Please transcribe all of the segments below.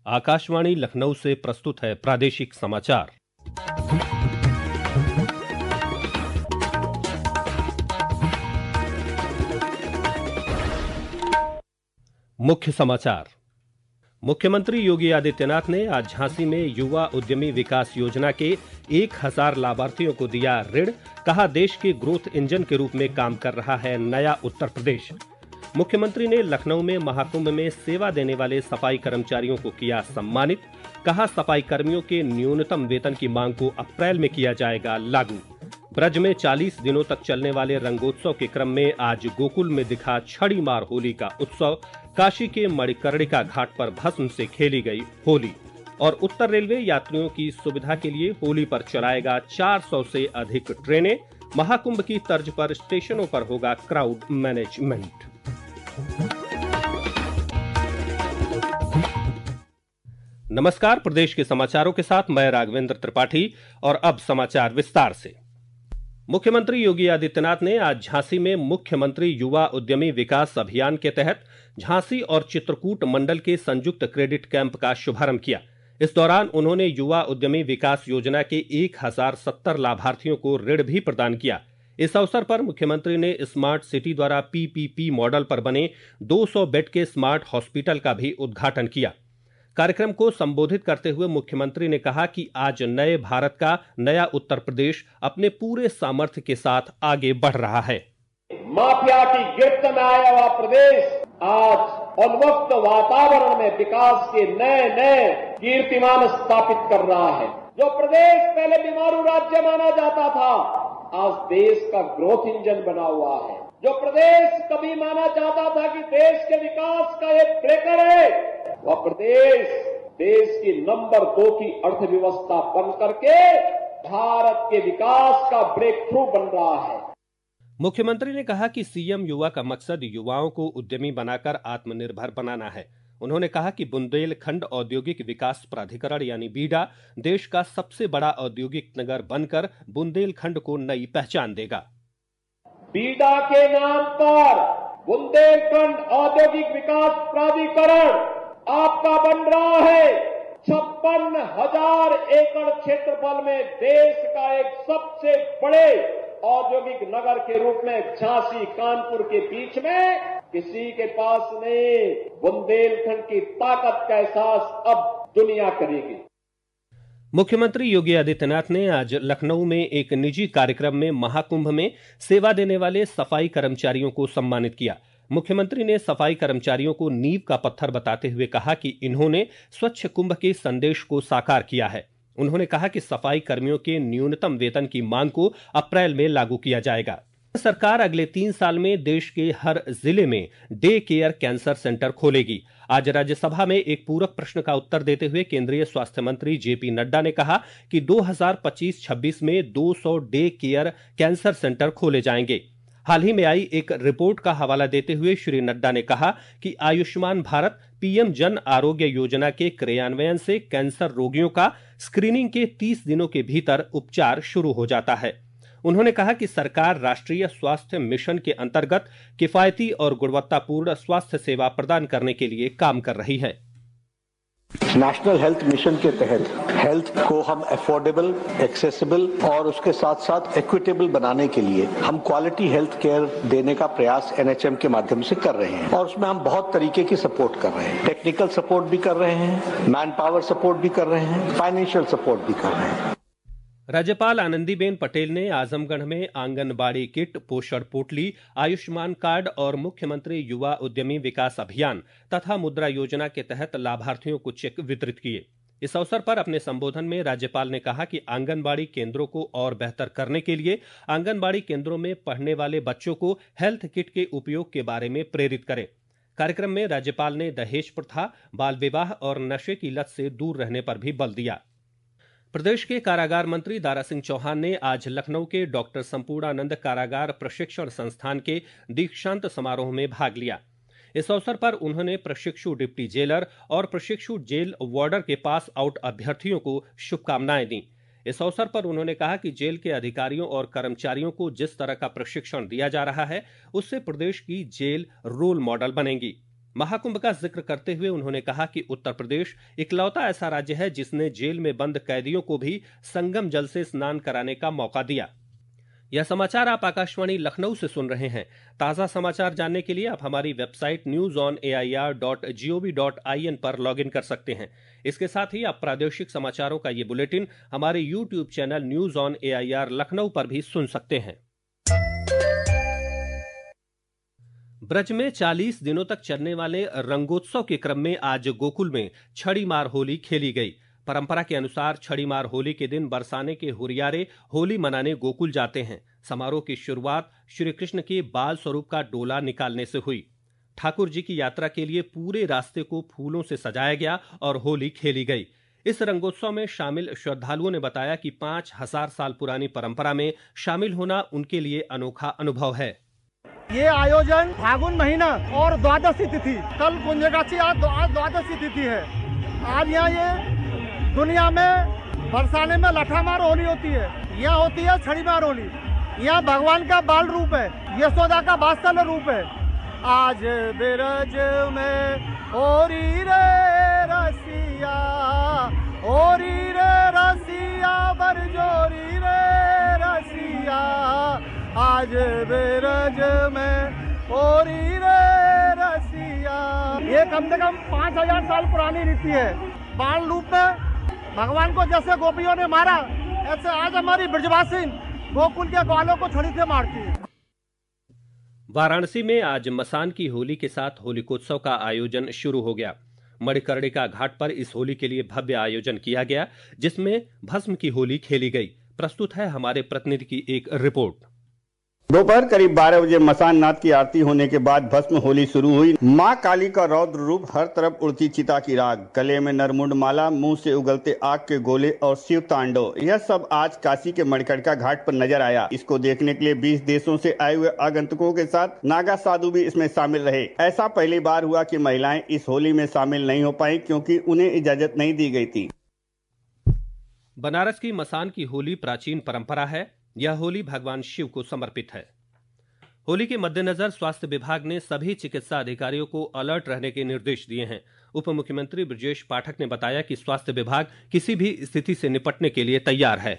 आकाशवाणी लखनऊ से प्रस्तुत है प्रादेशिक समाचार। मुख्य समाचार। मुख्यमंत्री योगी आदित्यनाथ ने आज झांसी में युवा उद्यमी विकास योजना के 1000 लाभार्थियों को दिया ऋण। कहा, देश के ग्रोथ इंजन के रूप में काम कर रहा है नया उत्तर प्रदेश। मुख्यमंत्री ने लखनऊ में महाकुंभ में सेवा देने वाले सफाई कर्मचारियों को किया सम्मानित। कहा, सफाई कर्मियों के न्यूनतम वेतन की मांग को अप्रैल में किया जाएगा लागू। ब्रज में 40 दिनों तक चलने वाले रंगोत्सव के क्रम में आज गोकुल में दिखा छड़ी मार होली का उत्सव। काशी के मणिकर्णिका घाट पर भस्म से खेली गई होली। और उत्तर रेलवे यात्रियों की सुविधा के लिए होली पर चलाएगा 400 से अधिक ट्रेनें। महाकुंभ की तर्ज पर स्टेशनों पर होगा क्राउड मैनेजमेंट। नमस्कार, प्रदेश के समाचारों के साथ मैं राघवेंद्र त्रिपाठी। और अब समाचार विस्तार से। मुख्यमंत्री योगी आदित्यनाथ ने आज झांसी में मुख्यमंत्री युवा उद्यमी विकास अभियान के तहत झांसी और चित्रकूट मंडल के संयुक्त क्रेडिट कैंप का शुभारंभ किया। इस दौरान उन्होंने युवा उद्यमी विकास योजना के 1070 लाभार्थियों को ऋण भी प्रदान किया। इस अवसर पर मुख्यमंत्री ने स्मार्ट सिटी द्वारा पीपीपी मॉडल पर बने 200 बेड के स्मार्ट हॉस्पिटल का भी उद्घाटन किया। कार्यक्रम को संबोधित करते हुए मुख्यमंत्री ने कहा कि आज नए भारत का नया उत्तर प्रदेश अपने पूरे सामर्थ्य के साथ आगे बढ़ रहा है। माफिया की गिरफ्त में आया हुआ प्रदेश आज उन्मुक्त वातावरण में विकास के नए नए कीर्तिमान स्थापित कर रहा है। जो प्रदेश पहले बीमारू राज्य माना जाता था, आज देश का ग्रोथ इंजन बना हुआ है। जो प्रदेश कभी माना जाता था कि देश के विकास का एक ब्रेकर है, वह प्रदेश देश की नंबर 2 की अर्थव्यवस्था बन करके भारत के विकास का ब्रेक थ्रू बन रहा है। मुख्यमंत्री ने कहा कि सीएम युवा का मकसद युवाओं को उद्यमी बनाकर आत्मनिर्भर बनाना है। उन्होंने कहा कि बुंदेलखंड औद्योगिक विकास प्राधिकरण यानी बीडा देश का सबसे बड़ा औद्योगिक नगर बनकर बुंदेलखंड को नई पहचान देगा। बीडा के नाम पर बुंदेलखंड औद्योगिक विकास प्राधिकरण आपका बन रहा है। 56,000 एकड़ क्षेत्रफल में देश का एक सबसे बड़े औद्योगिक नगर के रूप में झांसी कानपुर के बीच में किसी के पास नहीं। बुंदेलखंड की ताकत का एहसास अब दुनिया करेगी। मुख्यमंत्री योगी आदित्यनाथ ने आज लखनऊ में एक निजी कार्यक्रम में महाकुंभ में सेवा देने वाले सफाई कर्मचारियों को सम्मानित किया। मुख्यमंत्री ने सफाई कर्मचारियों को नींव का पत्थर बताते हुए कहा कि इन्होंने स्वच्छ कुंभ के संदेश को साकार किया है। उन्होंने कहा कि सफाई कर्मियों के न्यूनतम वेतन की मांग को अप्रैल में लागू किया जाएगा। सरकार अगले 3 साल में देश के हर जिले में डे केयर कैंसर सेंटर खोलेगी। आज राज्यसभा में एक पूरक प्रश्न का उत्तर देते हुए केंद्रीय स्वास्थ्य मंत्री जेपी नड्डा ने कहा कि 2025-26 में 200 डे केयर कैंसर सेंटर खोले जाएंगे। हाल ही में आई एक रिपोर्ट का हवाला देते हुए श्री नड्डा ने कहा कि आयुष्मान भारत पीएम जन आरोग्य योजना के क्रियान्वयन से कैंसर रोगियों का स्क्रीनिंग के 30 दिनों के भीतर उपचार शुरू हो जाता है। उन्होंने कहा कि सरकार राष्ट्रीय स्वास्थ्य मिशन के अंतर्गत किफायती और गुणवत्तापूर्ण स्वास्थ्य सेवा प्रदान करने के लिए काम कर रही है। नेशनल हेल्थ मिशन के तहत हेल्थ को हम अफोर्डेबल, एक्सेसिबल और उसके साथ साथ इक्विटेबल बनाने के लिए हम क्वालिटी हेल्थ केयर देने का प्रयास एनएचएम के माध्यम से कर रहे हैं। और उसमें हम बहुत तरीके की सपोर्ट कर रहे हैं। टेक्निकल सपोर्ट भी कर रहे हैं, मैन पावर सपोर्ट भी कर रहे हैं, फाइनेंशियल सपोर्ट भी कर रहे हैं। राज्यपाल आनंदीबेन पटेल ने आजमगढ़ में आंगनबाड़ी किट, पोषण पोटली, आयुष्मान कार्ड और मुख्यमंत्री युवा उद्यमी विकास अभियान तथा मुद्रा योजना के तहत लाभार्थियों को चेक वितरित किए। इस अवसर पर अपने संबोधन में राज्यपाल ने कहा कि आंगनबाड़ी केंद्रों को और बेहतर करने के लिए आंगनबाड़ी केंद्रों में पढ़ने वाले बच्चों को हेल्थ किट के उपयोग के बारे में प्रेरित करें। कार्यक्रम में राज्यपाल ने दहेज प्रथा, बाल विवाह और नशे की लत से दूर रहने पर भी बल दिया। प्रदेश के कारागार मंत्री दारा सिंह चौहान ने आज लखनऊ के डॉक्टर संपूर्णानंद कारागार प्रशिक्षण संस्थान के दीक्षांत समारोह में भाग लिया। इस अवसर पर उन्होंने प्रशिक्षु डिप्टी जेलर और प्रशिक्षु जेल वार्डर के पास आउट अभ्यर्थियों को शुभकामनाएं दी। इस अवसर पर उन्होंने कहा कि जेल के अधिकारियों और कर्मचारियों को जिस तरह का प्रशिक्षण दिया जा रहा है, उससे प्रदेश की जेल रोल मॉडल बनेंगी। महाकुंभ का जिक्र करते हुए उन्होंने कहा कि उत्तर प्रदेश इकलौता ऐसा राज्य है जिसने जेल में बंद कैदियों को भी संगम जल से स्नान कराने का मौका दिया। यह समाचार आप आकाशवाणी लखनऊ से सुन रहे हैं। ताजा समाचार जानने के लिए आप हमारी वेबसाइट newsonair.gov.in पर लॉगिन कर सकते हैं। इसके साथ ही आप प्रादेशिक समाचारों का ये बुलेटिन हमारे YouTube channel news on AIR Lucknow पर भी सुन सकते हैं। ब्रज में 40 दिनों तक चलने वाले रंगोत्सव के क्रम में आज गोकुल में छड़ी मार होली खेली गई। परंपरा के अनुसार छड़ी मार होली के दिन बरसाने के हुरियारे होली मनाने गोकुल जाते हैं। समारोह की शुरुआत श्री कृष्ण के बाल स्वरूप का डोला निकालने से हुई। ठाकुर जी की यात्रा के लिए पूरे रास्ते को फूलों से सजाया गया और होली खेली गई। इस रंगोत्सव में शामिल श्रद्धालुओं ने बताया कि 5000 साल पुरानी परंपरा में शामिल होना उनके लिए अनोखा अनुभव है। ये आयोजन फागुन महीना और द्वादशी तिथि, कल पुण्यकाशी, आज द्वादशी तिथि है। आज यहाँ ये दुनिया में बरसाने में लठामार होली होती है, यहाँ होती है छड़ी मार होली। यहाँ भगवान का बाल रूप है, यशोदा का वात्सल्य रूप है। आज बिरज में होरी रे रसिया, होरी रे रसिया, बरजोरी रे रसिया, आज बिरज में होरी रे रसिया। ये कम से कम 5000 साल पुरानी रीति है। बाल रूप में भगवान को जैसे गोपियों ने मारा, ऐसे आज हमारी ब्रजवासी गोकुल के ग्वालों को छड़ी से मारती है। वाराणसी में आज मसान की होली के साथ होलिकोत्सव का आयोजन शुरू हो गया। मणिकर्णिका घाट पर इस होली के लिए भव्य आयोजन किया गया, जिसमें भस्म की होली खेली गई। प्रस्तुत है हमारे प्रतिनिधि की एक रिपोर्ट। दोपहर करीब 12 बजे मसान नाथ की आरती होने के बाद भस्म होली शुरू हुई। मां काली का रौद्र रूप, हर तरफ उड़ती चिता की राग, गले में नरमुंड माला, मुंह से उगलते आग के गोले और शिव तांडव, यह सब आज काशी के मणिकर्णिका घाट पर नजर आया। इसको देखने के लिए 20 देशों से आए हुए आगंतुकों के साथ नागा साधु भी इसमें शामिल रहे। ऐसा पहली बार हुआ कि महिलाएं इस होली में शामिल नहीं हो पाई, क्योंकि उन्हें इजाजत नहीं दी गई थी। बनारस की मसान की होली प्राचीन परंपरा है। यह होली भगवान शिव को समर्पित है। होली के मद्देनजर स्वास्थ्य विभाग ने सभी चिकित्सा अधिकारियों को अलर्ट रहने के निर्देश दिए हैं। उप मुख्यमंत्री ब्रजेश पाठक ने बताया कि स्वास्थ्य विभाग किसी भी स्थिति से निपटने के लिए तैयार है।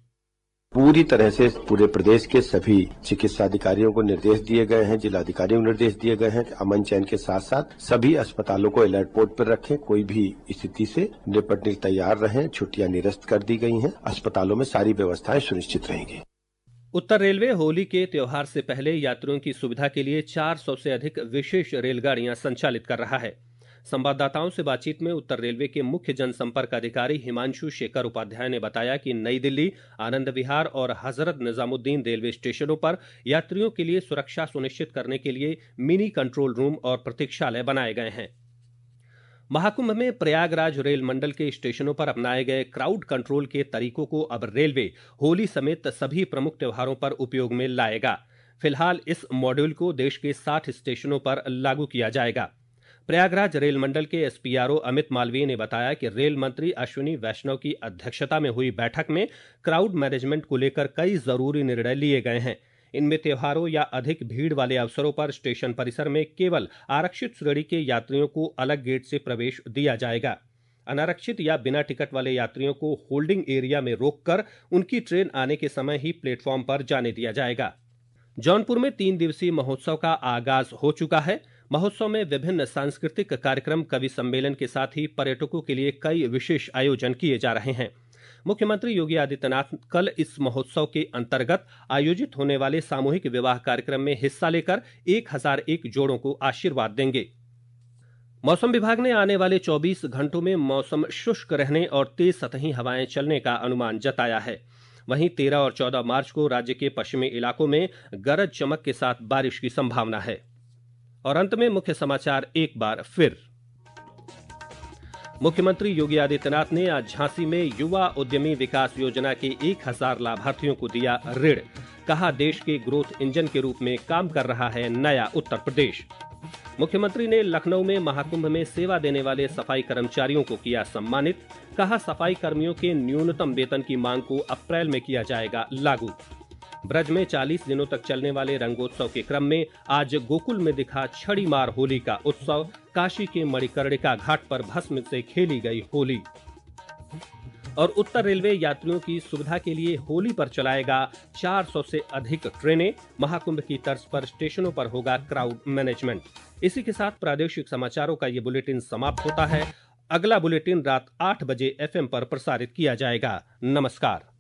पूरी तरह से पूरे प्रदेश के सभी चिकित्सा अधिकारियों को निर्देश दिए गए हैं, जिलाधिकारियों को निर्देश दिए गए हैं कि अमन चैन के साथ साथ सभी अस्पतालों को अलर्ट मोड पर रखें। कोई भी स्थिति से निपटने तैयार रहें। छुट्टियां निरस्त कर दी गई हैं। अस्पतालों में सारी व्यवस्थाएं सुनिश्चित रहेंगी। उत्तर रेलवे होली के त्योहार से पहले यात्रियों की सुविधा के लिए 400 से अधिक विशेष रेलगाड़ियां संचालित कर रहा है। संवाददाताओं से बातचीत में उत्तर रेलवे के मुख्य जनसंपर्क अधिकारी हिमांशु शेखर उपाध्याय ने बताया कि नई दिल्ली, आनंद विहार और हजरत निजामुद्दीन रेलवे स्टेशनों पर यात्रियों के लिए सुरक्षा सुनिश्चित करने के लिए मिनी कंट्रोल रूम और प्रतीक्षालय बनाए गए हैं। महाकुंभ में प्रयागराज रेल मंडल के स्टेशनों पर अपनाए गए क्राउड कंट्रोल के तरीकों को अब रेलवे होली समेत सभी प्रमुख त्योहारों पर उपयोग में लाएगा। फिलहाल इस मॉड्यूल को देश के 60 स्टेशनों पर लागू किया जाएगा। प्रयागराज रेल मंडल के एसपीआरओ अमित मालवीय ने बताया कि रेल मंत्री अश्विनी वैष्णव की अध्यक्षता में हुई बैठक में क्राउड मैनेजमेंट को लेकर कई जरूरी निर्णय लिए गए हैं। इनमें त्योहारों या अधिक भीड़ वाले अवसरों पर स्टेशन परिसर में केवल आरक्षित श्रेणी के यात्रियों को अलग गेट से प्रवेश दिया जाएगा। अनारक्षित या बिना टिकट वाले यात्रियों को होल्डिंग एरिया में रोककर उनकी ट्रेन आने के समय ही प्लेटफॉर्म पर जाने दिया जाएगा। जौनपुर में 3 दिवसीय महोत्सव का आगाज हो चुका है। महोत्सव में विभिन्न सांस्कृतिक कार्यक्रम, कवि सम्मेलन के साथ ही पर्यटकों के लिए कई विशेष आयोजन किए जा रहे हैं। मुख्यमंत्री योगी आदित्यनाथ कल इस महोत्सव के अंतर्गत आयोजित होने वाले सामूहिक विवाह कार्यक्रम में हिस्सा लेकर 1001 जोड़ों को आशीर्वाद देंगे। मौसम विभाग ने आने वाले 24 घंटों में मौसम शुष्क रहने और तेज सतही हवाएं चलने का अनुमान जताया है। वहीं 13 और 14 मार्च को राज्य के पश्चिमी इलाकों में गरज चमक के साथ बारिश की संभावना है। और अंत में मुख्य समाचार एक बार फिर। मुख्यमंत्री योगी आदित्यनाथ ने आज झांसी में युवा उद्यमी विकास योजना के 1000 लाभार्थियों को दिया ऋण। कहा, देश के ग्रोथ इंजन के रूप में काम कर रहा है नया उत्तर प्रदेश। मुख्यमंत्री ने लखनऊ में महाकुंभ में सेवा देने वाले सफाई कर्मचारियों को किया सम्मानित। कहा, सफाई कर्मियों के न्यूनतम वेतन की मांग को अप्रैल में किया जाएगा लागू। ब्रज में 40 दिनों तक चलने वाले रंगोत्सव के क्रम में आज गोकुल में दिखा छड़ी मार होली का उत्सव। काशी के मणिकर्णिका घाट पर भस्म से खेली गई होली। और उत्तर रेलवे यात्रियों की सुविधा के लिए होली पर चलाएगा 400 से अधिक ट्रेनें। महाकुंभ की तर्ज पर स्टेशनों पर होगा क्राउड मैनेजमेंट। इसी के साथ प्रादेशिक समाचारों का ये बुलेटिन समाप्त होता है। अगला बुलेटिन रात 8 बजे FM पर प्रसारित किया जाएगा। नमस्कार।